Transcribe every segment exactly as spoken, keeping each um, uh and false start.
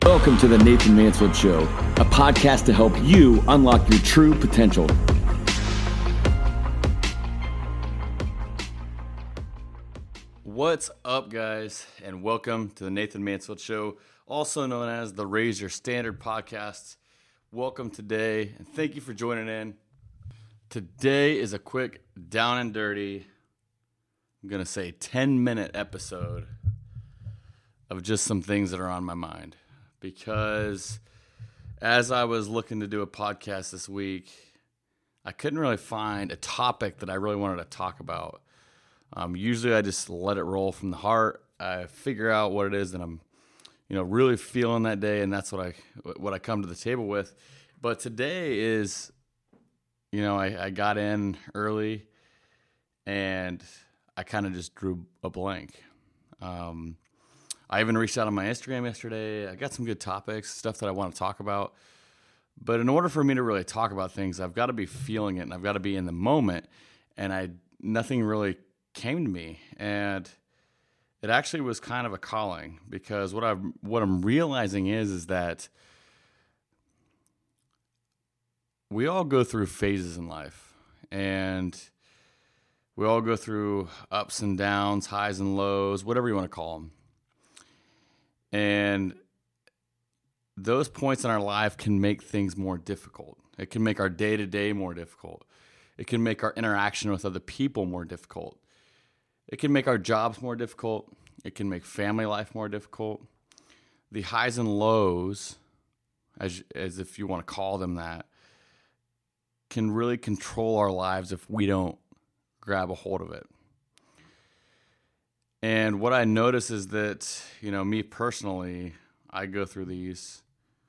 Welcome to the Nathan Mansfield Show, a podcast to help you unlock your true potential. What's up, guys, and welcome to the Nathan Mansfield Show, also known as the Raise Your Standard podcast. Welcome today, and thank you for joining in. Today is a quick, down and dirty, I'm going to say ten-minute episode of just some things that are on my mind. Because as I was looking to do a podcast this week, I couldn't really find a topic that I really wanted to talk about. Um, usually I just let it roll from the heart. I figure out what it is that I'm, you know, really feeling that day, and that's what I what I come to the table with. But today is, you know, I, I got in early, and I kind of just drew a blank. Um, I even reached out on my Instagram yesterday. I got some good topics, stuff that I want to talk about. But in order for me to really talk about things, I've got to be feeling it, and I've got to be in the moment. And I nothing really came to me, and it actually was kind of a calling, because what I'm what I'm realizing is is that we all go through phases in life, and we all go through ups and downs, highs and lows, whatever you want to call them. And those points in our life can make things more difficult. It can make our day-to-day more difficult. It can make our interaction with other people more difficult. It can make our jobs more difficult. It can make family life more difficult. The highs and lows, as, as if you want to call them that, can really control our lives if we don't grab a hold of it. And what I notice is that, you know, me personally, I go through these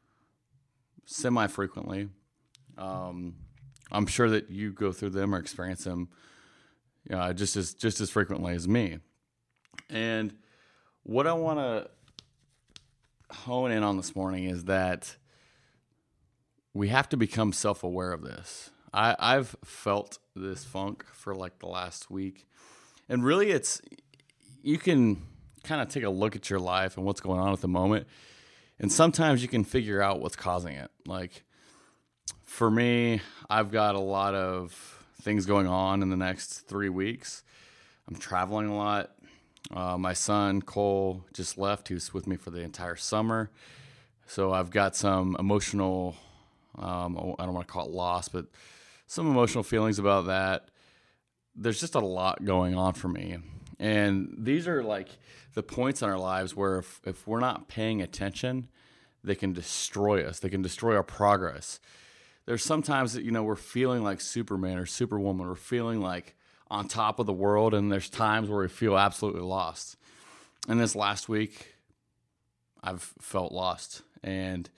semi-frequently. Um, I'm sure that you go through them or experience them, you know, just as just as frequently as me. And what I want to hone in on this morning is that we have to become self-aware of this. I, I've felt this funk for like the last week. And really it's, you can kind of take a look at your life and what's going on at the moment. And sometimes you can figure out what's causing it. Like for me, I've got a lot of things going on in the next three weeks. I'm traveling a lot. Uh, my son, Cole, just left. He was with me for the entire summer. So I've got some emotional, um, I don't want to call it loss, but some emotional feelings about that. There's just a lot going on for me. And these are like the points in our lives where if, if we're not paying attention, they can destroy us. They can destroy our progress. There's sometimes that, you know, we're feeling like Superman or Superwoman. We're feeling like on top of the world, and there's times where we feel absolutely lost. And this last week, I've felt lost. And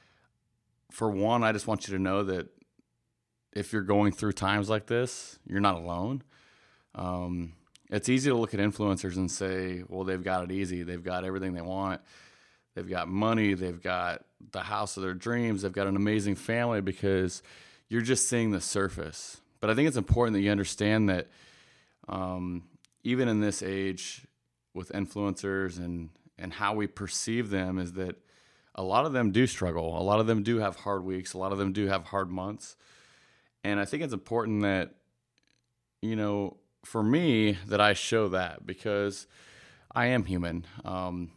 for one, I just want you to know that if you're going through times like this, you're not alone. Um, it's easy to look at influencers and say, well, they've got it easy. They've got everything they want. They've got money. They've got the house of their dreams. They've got an amazing family, because you're just seeing the surface. But I think it's important that you understand that um, even in this age with influencers and, and how we perceive them is that a lot of them do struggle. A lot of them do have hard weeks. A lot of them do have hard months. And I think it's important that, you know, for me, that I show that, because I am human. Um,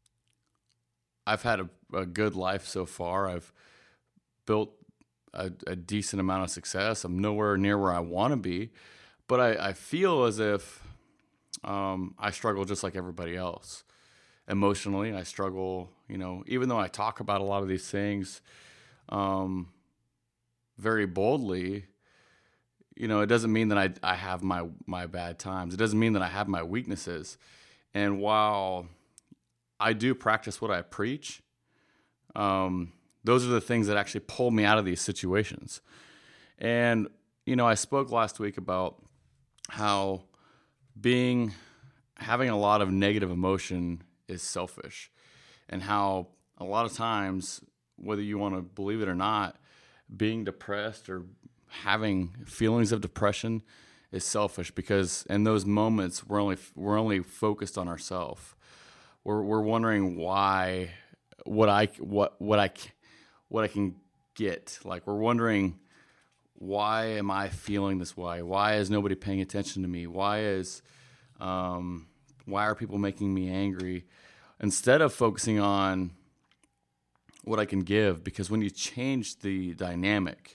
I've had a, a good life so far. I've built a, a decent amount of success. I'm nowhere near where I want to be, but I, I feel as if um, I struggle just like everybody else. Emotionally, I struggle, you know, even though I talk about a lot of these things um, very boldly, you know, it doesn't mean that I I have my, my bad times. It doesn't mean that I have my weaknesses. And while I do practice what I preach, um, those are the things that actually pull me out of these situations. And, you know, I spoke last week about how being, having a lot of negative emotion is selfish, and how a lot of times, whether you want to believe it or not, being depressed or having feelings of depression is selfish, because in those moments we're only we're only focused on ourselves. We're we're wondering why what I what what I what I can get. Like, we're wondering, why am I feeling this way? Why is nobody paying attention to me? Why is um, why are people making me angry? Instead of focusing on what I can give, because when you change the dynamic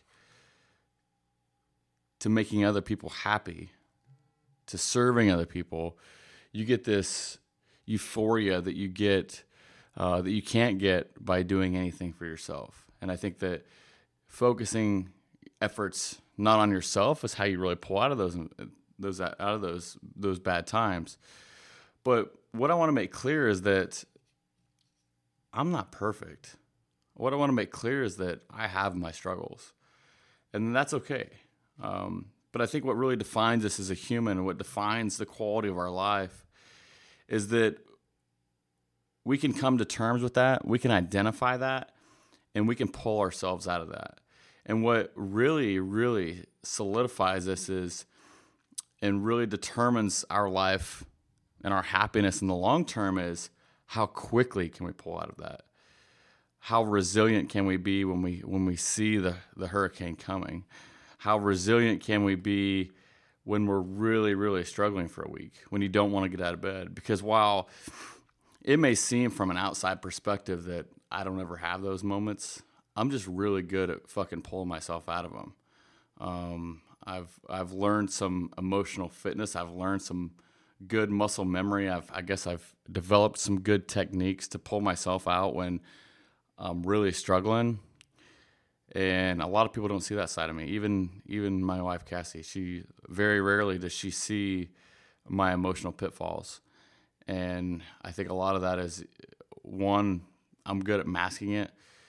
to making other people happy, to serving other people, you get this euphoria that you get uh, that you can't get by doing anything for yourself. And I think that focusing efforts not on yourself is how you really pull out of those those out of those those bad times. But what I want to make clear is that I'm not perfect. What I want to make clear is that I have my struggles, and that's okay. Um, but I think what really defines us as a human, what defines the quality of our life, is that we can come to terms with that, we can identify that, and we can pull ourselves out of that. And what really, really solidifies this is, and really determines our life and our happiness in the long term, is how quickly can we pull out of that? How resilient can we be when we when we see the, the hurricane coming? How resilient can we be when we're really, really struggling for a week, when you don't want to get out of bed? Because while it may seem from an outside perspective that I don't ever have those moments, I'm just really good at fucking pulling myself out of them. Um, I've I've learned some emotional fitness. I've learned some good muscle memory. I've I guess I've developed some good techniques to pull myself out when I'm really struggling. And a lot of people don't see that side of me. Even even my wife Cassie, she very rarely does she see my emotional pitfalls. And I think a lot of that is, one, I'm good at masking it.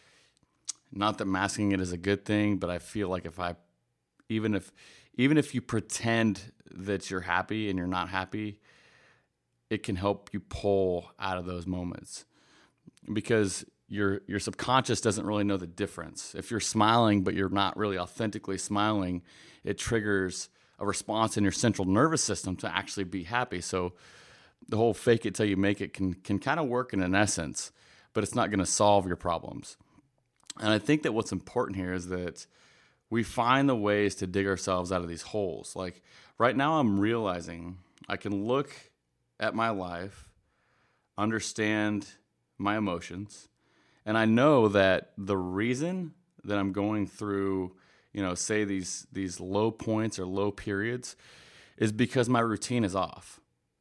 Not that masking it is a good thing, but I feel like if I, even if, even if you pretend that you're happy and you're not happy, it can help you pull out of those moments, because your your subconscious doesn't really know the difference. If you're smiling but you're not really authentically smiling, it triggers a response in your central nervous system to actually be happy. So the whole fake it till you make it can can kind of work in an essence, but it's not going to solve your problems. And I think that what's important here is that we find the ways to dig ourselves out of these holes. Like right now, I'm realizing I can look at my life, understand my emotions, and I know that the reason that I'm going through, you know, say these these low points or low periods is because my routine is off.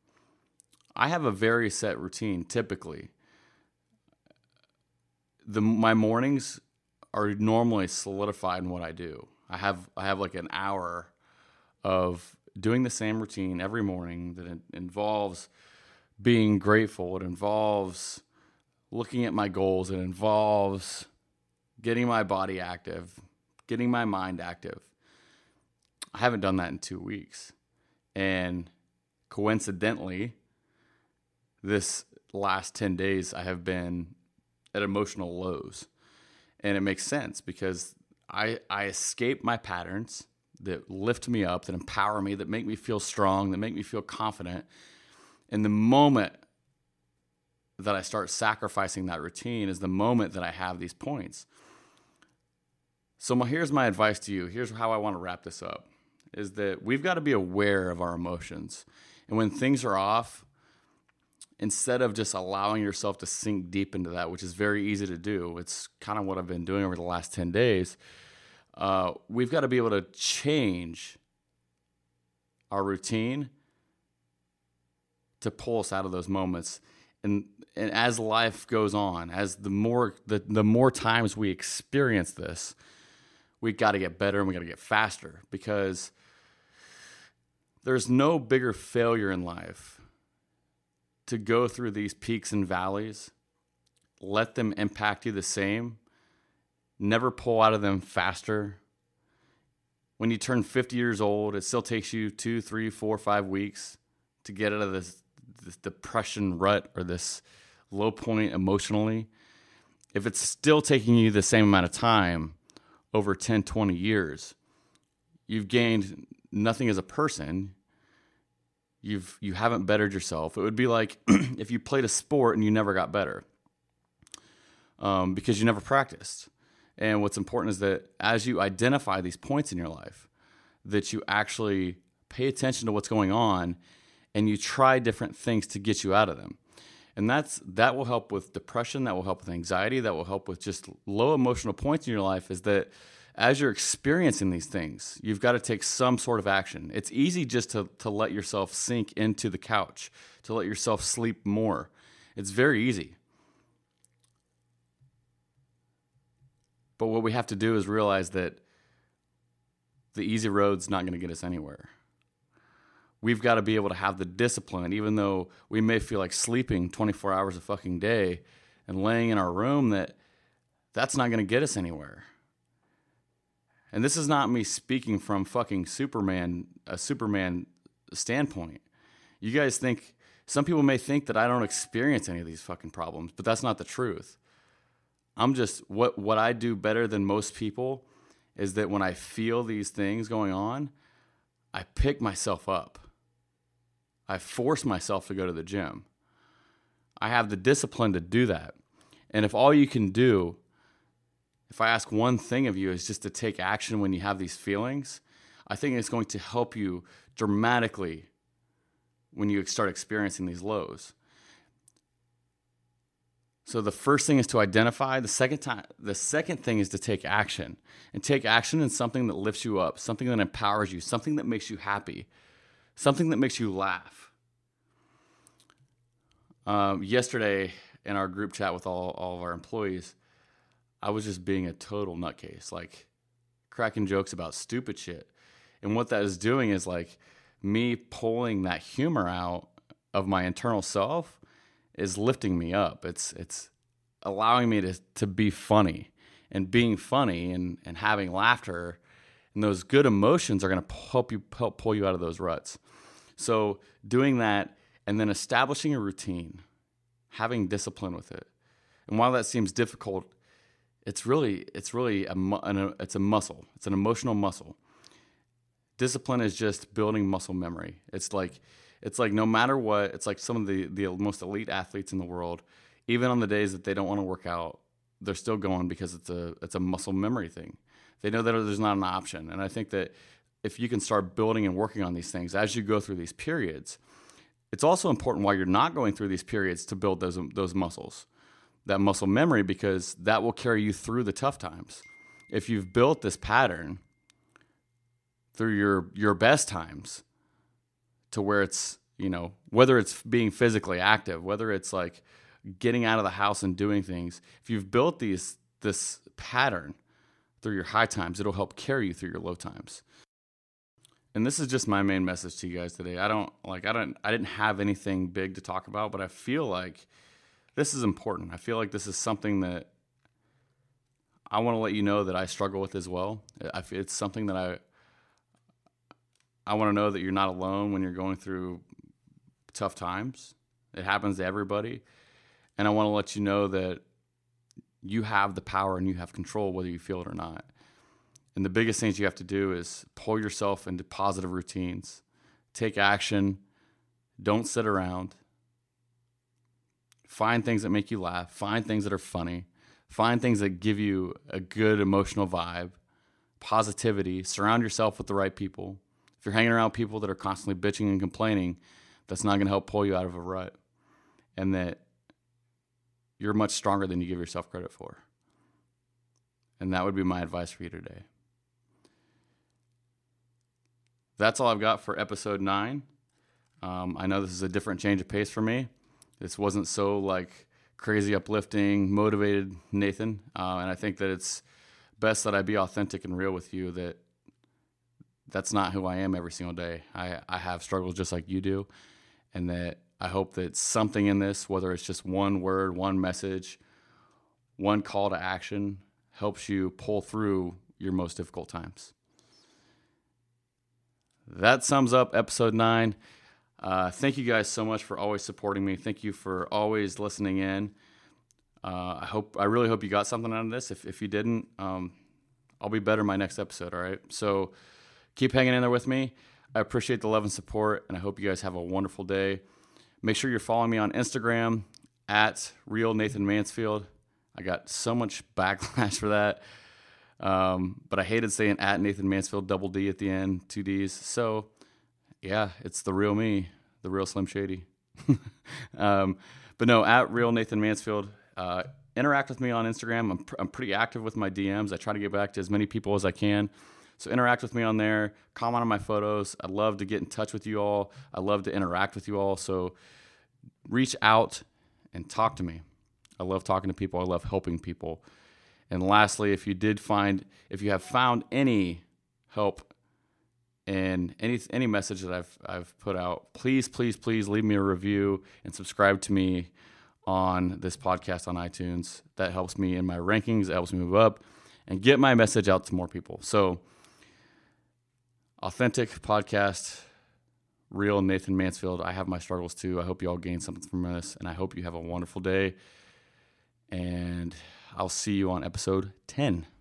I have a very set routine typically. The my mornings are normally solidified in what I do. I have I have like an hour of doing the same routine every morning that involves being grateful. It involves looking at my goals. It involves getting my body active, getting my mind active. I haven't done that in two weeks. And coincidentally, this last ten days I have been at emotional lows. And it makes sense because I I escape my patterns that lift me up, that empower me, that make me feel strong, that make me feel confident. And the moment that I start sacrificing that routine is the moment that I have these points. So my, here's my advice to you. Here's how I want to wrap this up, is that we've got to be aware of our emotions. And when things are off, instead of just allowing yourself to sink deep into that, which is very easy to do, it's kind of what I've been doing over the last ten days, uh, we've got to be able to change our routine to pull us out of those moments. And and as life goes on, as the more the, the more times we experience this, we got to get better and we got to get faster, because there's no bigger failure in life to go through these peaks and valleys, let them impact you the same, never pull out of them faster. When you turn fifty years old, it still takes you two, three, four, five weeks to get out of this, this depression rut or this low point emotionally. If it's still taking you the same amount of time over ten, twenty years, you've gained nothing as a person. You've, you haven't bettered yourself. It would be like if you played a sport and you never got better. um, because you never practiced. And what's important is that as you identify these points in your life, that you actually pay attention to what's going on and you try different things to get you out of them. And that's that will help with depression, that will help with anxiety, that will help with just low emotional points in your life, is that as you're experiencing these things, you've got to take some sort of action. It's easy just to, to let yourself sink into the couch, to let yourself sleep more. It's very easy. But what we have to do is realize that the easy road's not going to get us anywhere. We've got to be able to have the discipline, even though we may feel like sleeping twenty-four hours a fucking day and laying in our room, that that's not going to get us anywhere. And this is not me speaking from fucking Superman, a Superman standpoint. You guys think, some people may think that I don't experience any of these fucking problems, but that's not the truth. I'm just, what, what I do better than most people is that when I feel these things going on, I pick myself up. I force myself to go to the gym. I have the discipline to do that. And if all you can do, if I ask one thing of you, is just to take action when you have these feelings, I think it's going to help you dramatically when you start experiencing these lows. So the first thing is to identify. The second time, the second thing is to take action. And take action in something that lifts you up, something that empowers you, something that makes you happy, something that makes you laugh. Um, yesterday in our group chat with all, all of our employees, I was just being a total nutcase, like cracking jokes about stupid shit. And what that is doing is like me pulling that humor out of my internal self is lifting me up. It's it's allowing me to to be funny, and being funny and, and having laughter and those good emotions are going to help you help pull you out of those ruts. So doing that and then establishing a routine, having discipline with it. And while that seems difficult, it's really it's really a, an, it's a muscle. It's an emotional muscle. Discipline is just building muscle memory. It's like It's like no matter what, it's like some of the, the most elite athletes in the world, even on the days that they don't want to work out, they're still going because it's a it's a muscle memory thing. They know that there's not an option. And I think that if you can start building and working on these things as you go through these periods, it's also important while you're not going through these periods to build those those muscles, that muscle memory, because that will carry you through the tough times. If you've built this pattern through your your best times, to where it's, you know, whether it's being physically active, whether it's like getting out of the house and doing things, if you've built these this pattern through your high times, it'll help carry you through your low times. And this is just my main message to you guys today. I don't like I don't I didn't have anything big to talk about, but I feel like this is important. I feel like this is something that I want to let you know that I struggle with as well. I feel it's something that I I want to know that you're not alone when you're going through tough times. It happens to everybody. And I want to let you know that you have the power and you have control whether you feel it or not. And the biggest things you have to do is pull yourself into positive routines. Take action. Don't sit around. Find things that make you laugh. Find things that are funny. Find things that give you a good emotional vibe. Positivity. Surround yourself with the right people. If you're hanging around people that are constantly bitching and complaining, that's not going to help pull you out of a rut. And that you're much stronger than you give yourself credit for. And that would be my advice for you today. That's all I've got for episode nine. Um, I know this is a different change of pace for me. This wasn't so like crazy uplifting, motivated Nathan. Uh, and I think that it's best that I be authentic and real with you, that that's not who I am every single day. I, I have struggles just like you do. And that I hope that something in this, whether it's just one word, one message, one call to action, helps you pull through your most difficult times. That sums up episode nine. Uh, thank you guys so much for always supporting me. Thank you for always listening in. Uh, I hope, I really hope you got something out of this. If if you didn't, um, I'll be better in my next episode. All right. So keep hanging in there with me. I appreciate the love and support, and I hope you guys have a wonderful day. Make sure you're following me on Instagram at Real Nathan Mansfield. I got so much backlash for that. Um, but I hated saying at Nathan Mansfield, double D at the end, two D's. So, yeah, it's the real me, the real Slim Shady. um, but no, at real Nathan Mansfield. Uh, interact with me on Instagram. I'm, pr- I'm pretty active with my D Ms. I try to get back to as many people as I can. So interact with me on there. Comment on my photos. I'd love to get in touch with you all. I love to interact with you all. So reach out and talk to me. I love talking to people. I love helping people. And lastly, if you did find, if you have found any help in any any message that I've I've put out, please, please, please leave me a review and subscribe to me on this podcast on iTunes. That helps me in my rankings. It helps me move up and get my message out to more people. So, authentic podcast, real Nathan Mansfield. I have my struggles too. I hope you all gain something from this, and I hope you have a wonderful day. And I'll see you on episode ten.